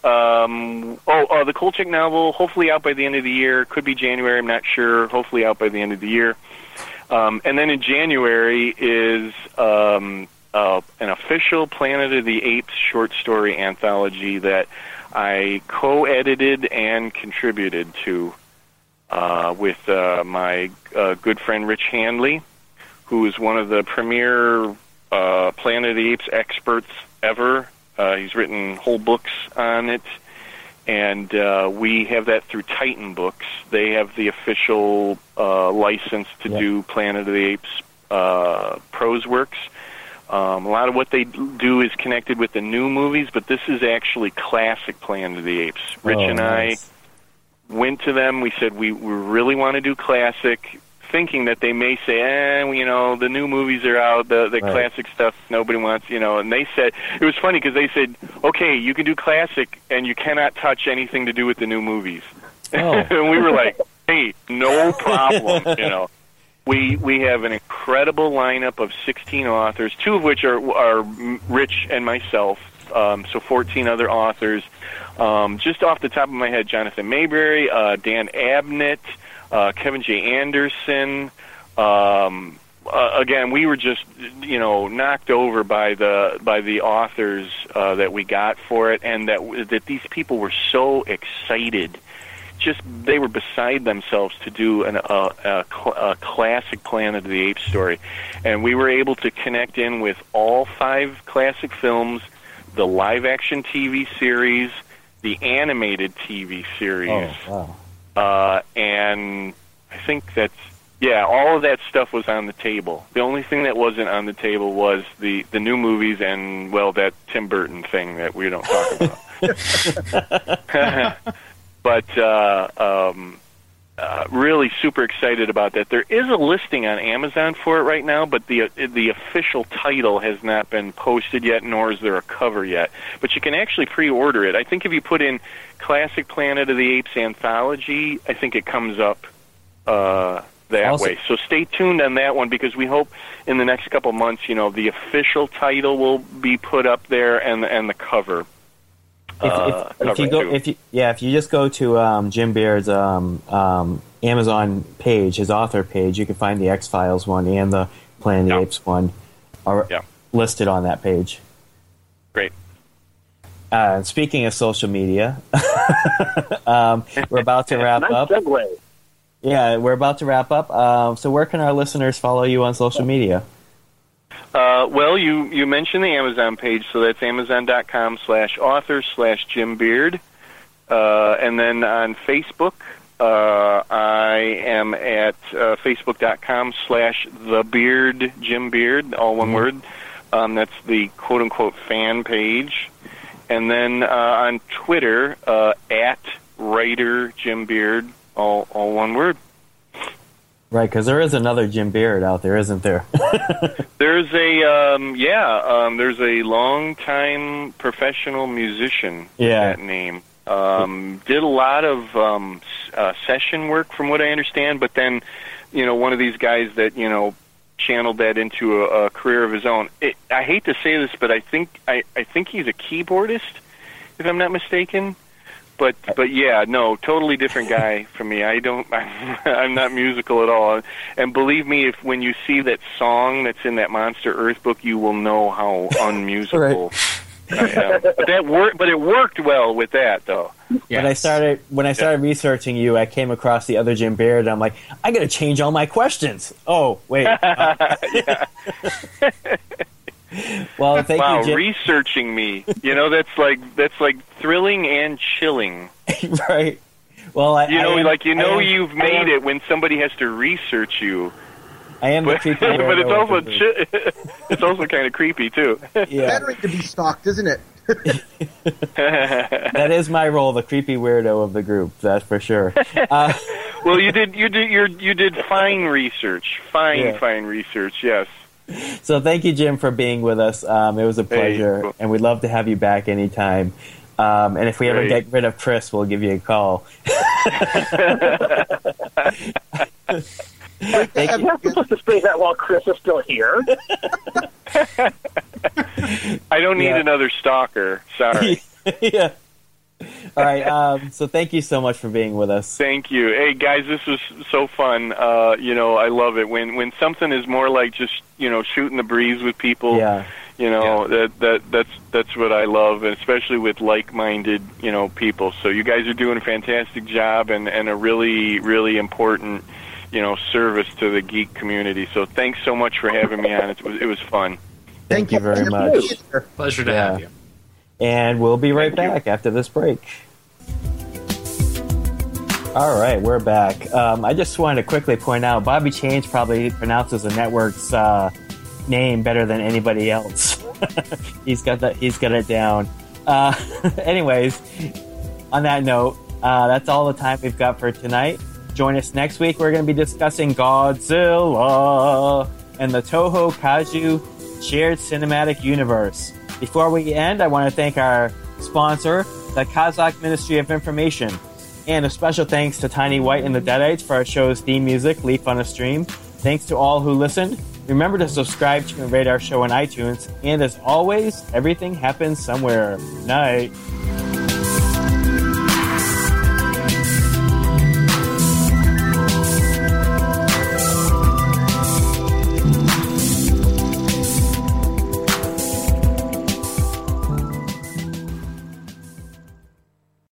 the Kolchak novel, hopefully out by the end of the year. Could be January, I'm not sure. Hopefully out by the end of the year. And then in January is an official Planet of the Apes short story anthology that I co-edited and contributed to with my good friend Rich Handley, who is one of the premier Planet of the Apes experts ever. He's written whole books on it, and we have that through Titan Books. They have the official license to do Planet of the Apes prose works. A lot of what they do is connected with the new movies, but this is actually classic Planet of the Apes. Rich and I went to them. We said we really want to do classic, thinking that they may say, the new movies are out, the classic stuff nobody wants, And they said, it was funny because they said, okay, you can do classic, and you cannot touch anything to do with the new movies. Oh. And we were like, hey, no problem, We have an incredible lineup of 16 authors, 2 of which are Rich and myself, so 14 other authors. Just off the top of my head, Jonathan Mayberry, Dan Abnett, Kevin J. Anderson. Again, we were just knocked over by the authors that we got for it, and that these people were so excited. They were beside themselves to do a classic Planet of the Apes story. And we were able to connect in with all 5 classic films, the live-action TV series, the animated TV series. Oh, wow. And I think all of that stuff was on the table. The only thing that wasn't on the table was the new movies and, that Tim Burton thing that we don't talk about. But really super excited about that. There is a listing on Amazon for it right now, but the official title has not been posted yet, nor is there a cover yet. But you can actually pre-order it. I think if you put in Classic Planet of the Apes Anthology, I think it comes up that way. So stay tuned on that one, because we hope in the next couple months, the official title will be put up there and the cover. If you just go to Jim Beard's Amazon page, his author page, you can find the X-Files one and the Planet of the Apes one are listed on that page. Great. Speaking of social media, we're about to wrap up. Segue. Yeah, we're about to wrap up. So where can our listeners follow you on social media? You mentioned the Amazon page, so that's amazon.com/author/Jim Beard. And then on Facebook, I am at facebook.com/TheBeard Jim Beard, all one word. That's the quote-unquote fan page. And then on Twitter, at writer Jim Beard, all one word. Right, because there is another Jim Beard out there, isn't there? There's there's a long-time professional musician with that name. Did a lot of session work, from what I understand, but then, one of these guys that, channeled that into a career of his own. I hate to say this, but I think he's a keyboardist, if I'm not mistaken. But yeah, no, totally different guy from me. I'm not musical at all. And believe me, when you see that song that's in that Monster Earth book, you will know how unmusical I am. But it worked well with that, though. Yes. When I started researching you, I came across the other Jim Beard, and I'm like, I got to change all my questions. Oh, wait. Well, thank you, Jim. Researching me. That's like thrilling and chilling. Right. Well, you've made it when somebody has to research you. I am the But, creepy but it's weirdo also of the group. it's also kind of creepy too. Yeah, Bettering to be stalked, isn't it? that is my role, the creepy weirdo of the group. That's for sure. Well, you did fine research. Fine research. Yes. So thank you, Jim, for being with us. It was a pleasure, cool. and we'd love to have you back anytime. And if we ever Great. get rid of Chris, we'll give you a call. Thank I'm you. not supposed to say that while Chris is still here. I don't need Yeah. another stalker. Sorry. Yeah. All right. So thank you so much for being with us. Thank you. Hey guys, this was so fun. I love it when something is more like just shooting the breeze with people. Yeah. That's what I love, and especially with like-minded people. So you guys are doing a fantastic job and a really really important service to the geek community. So thanks so much for having me on. It was fun. Thank you very much. Pleasure to Yeah. have you. And we'll be right back after this break. All right, we're back. I just wanted to quickly point out, Bobby Change probably pronounces the network's name better than anybody else. He's got it down. Anyways, on that note, that's all the time we've got for tonight. Join us next week. We're going to be discussing Godzilla and the Toho Kaiju Shared Cinematic Universe. Before we end, I want to thank our sponsor, the Kazakh Ministry of Information. And a special thanks to Tiny White and the Deadites for our show's theme music, Leaf on a Stream. Thanks to all who listened. Remember to subscribe to and rate our show on iTunes. And as always, everything happens somewhere. Night.